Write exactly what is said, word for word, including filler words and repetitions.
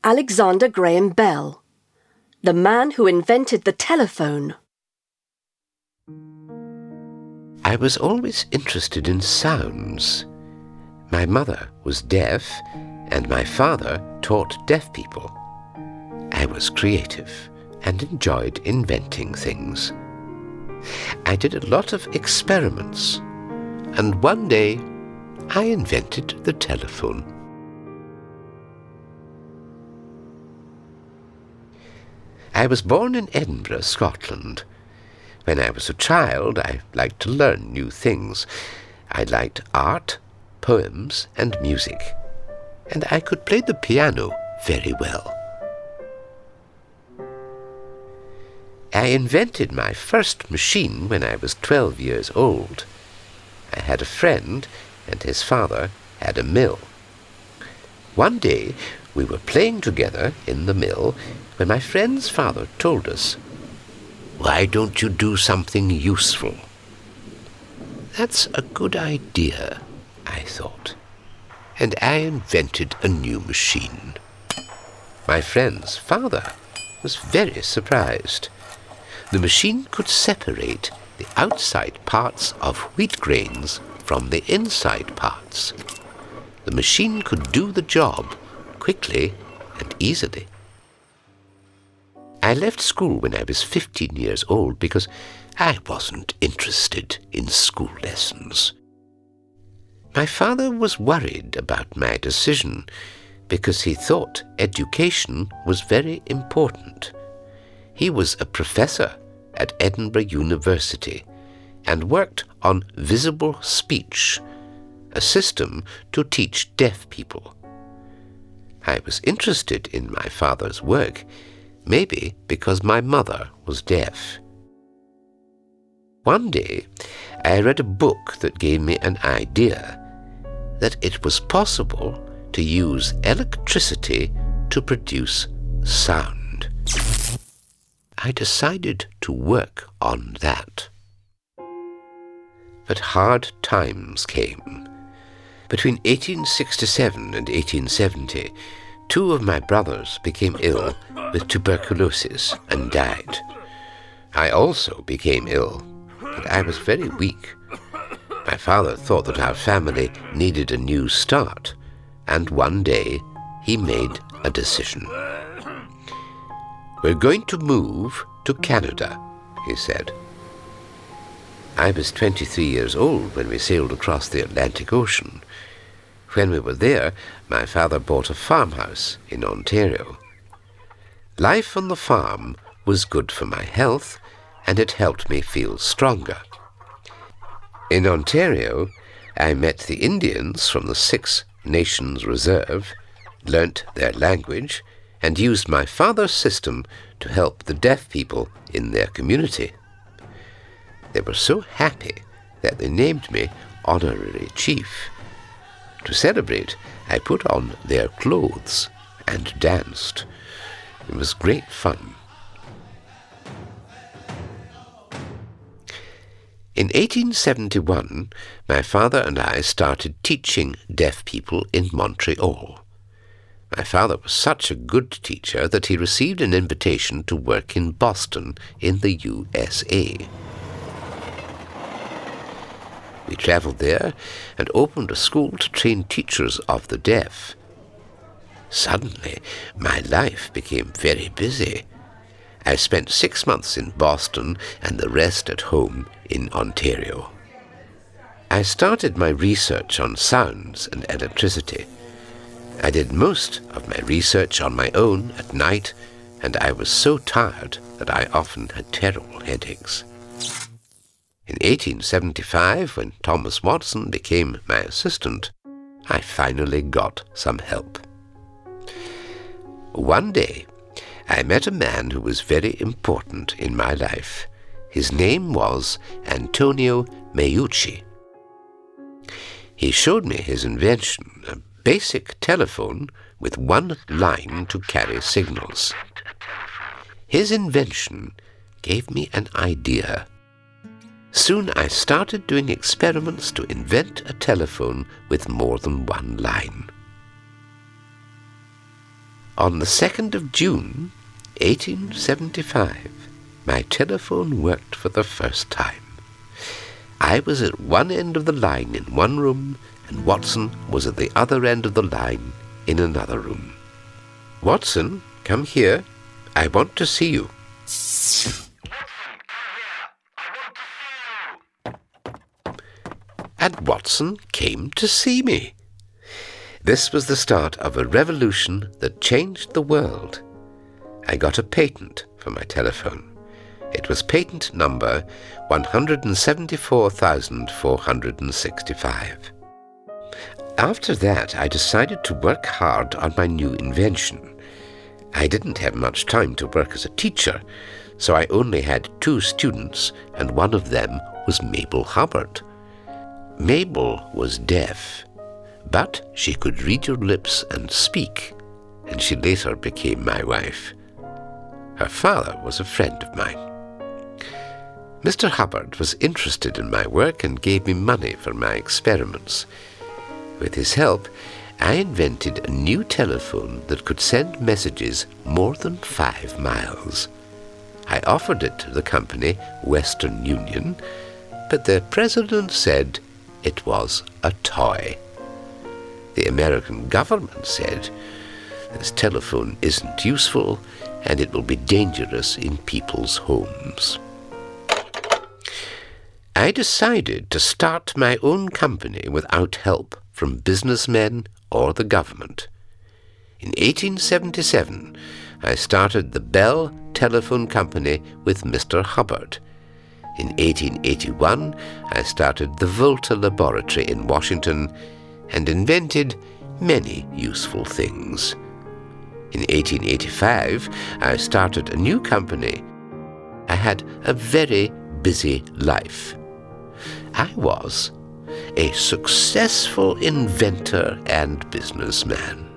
Alexander Graham Bell, the man who invented the telephone. I was always interested in sounds. My mother was deaf, and my father taught deaf people. I was creative and enjoyed inventing things. I did a lot of experiments, and one day I invented the telephone. I was born in Edinburgh, Scotland. When I was a child, I liked to learn new things. I liked art, poems, and music, and I could play the piano very well. I invented my first machine when I was twelve years old. I had a friend, and his father had a mill. One day, we were playing together in the mill when my friend's father told us, "Why don't you do something useful?" That's a good idea, I thought, and I invented a new machine. My friend's father was very surprised. The machine could separate the outside parts of wheat grains from the inside parts. The machine could do the job quickly and easily. I left school when I was fifteen years old because I wasn't interested in school lessons. My father was worried about my decision because he thought education was very important. He was a professor at Edinburgh University and worked on visible speech, a system to teach deaf people. I was interested in my father's work, maybe because my mother was deaf. One day, I read a book that gave me an idea that it was possible to use electricity to produce sound. I decided to work on that. But hard times came. Between eighteen sixty-seven and eighteen seventy, two of my brothers became ill with tuberculosis and died. I also became ill, but I was very weak. My father thought that our family needed a new start, and one day he made a decision. "We're going to move to Canada," he said. I was twenty-three years old when we sailed across the Atlantic Ocean. When we were there, my father bought a farmhouse in Ontario. Life on the farm was good for my health, and it helped me feel stronger. In Ontario, I met the Indians from the Six Nations Reserve, learnt their language, and used my father's system to help the deaf people in their community. They were so happy that they named me Honorary Chief. To celebrate, I put on their clothes and danced. It was great fun. In eighteen seventy-one, my father and I started teaching deaf people in Montreal. My father was such a good teacher that he received an invitation to work in Boston in the U S A. We travelled there and opened a school to train teachers of the deaf. Suddenly, my life became very busy. I spent six months in Boston and the rest at home in Ontario. I started my research on sounds and electricity. I did most of my research on my own at night, and I was so tired that I often had terrible headaches. In eighteen seventy-five, when Thomas Watson became my assistant, I finally got some help. One day, I met a man who was very important in my life. His name was Antonio Meucci. He showed me his invention, a basic telephone with one line to carry signals. His invention gave me an idea. Soon I started doing experiments to invent a telephone with more than one line. On the second of June, eighteen seventy-five, my telephone worked for the first time. I was at one end of the line in one room, and Watson was at the other end of the line in another room. "Watson, come here. I want to see you." And Watson came to see me. This was the start of a revolution that changed the world. I got a patent for my telephone. It was patent number one hundred seventy-four thousand four hundred sixty-five. After that, I decided to work hard on my new invention. I didn't have much time to work as a teacher, so I only had two students, and one of them was Mabel Hubbard. Mabel was deaf, but she could read your lips and speak, and she later became my wife. Her father was a friend of mine. Mister Hubbard was interested in my work and gave me money for my experiments. With his help, I invented a new telephone that could send messages more than five miles. I offered it to the company Western Union, but their president said it was a toy. The American government said, "This telephone isn't useful, and it will be dangerous in people's homes." I decided to start my own company without help from businessmen or the government. In eighteen seventy-seven, I started the Bell Telephone Company with Mister Hubbard. In eighteen eighty-one, I started the Volta Laboratory in Washington and invented many useful things. In eighteen eighty-five, I started a new company. I had a very busy life. I was a successful inventor and businessman.